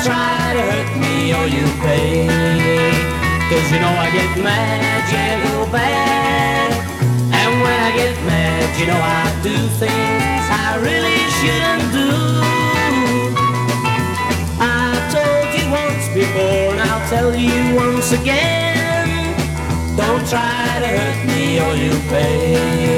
try to hurt me or you pay. 'Cause you know I get mad, yeah, real bad. And when I get mad, you know I do things I really shouldn't do. I told you once before and I'll tell you once again, don't try to hurt me or you pay.